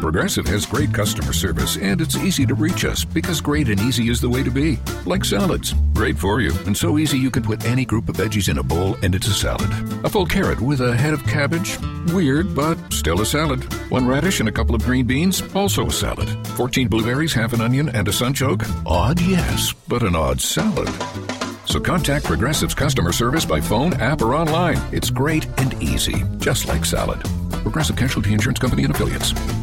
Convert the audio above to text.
Progressive has great customer service, and it's easy to reach us because great and easy is the way to be. Like salads. Great for you, and so easy you can put any group of veggies in a bowl and it's a salad. A full carrot with a head of cabbage? Weird, but still a salad. 1 radish and a couple of green beans? Also a salad. 14 blueberries, half an onion, and a sunchoke? Odd, yes, but an odd salad. So contact Progressive's customer service by phone, app, or online. It's great and easy, just like salad. Progressive Casualty Insurance Company and Affiliates.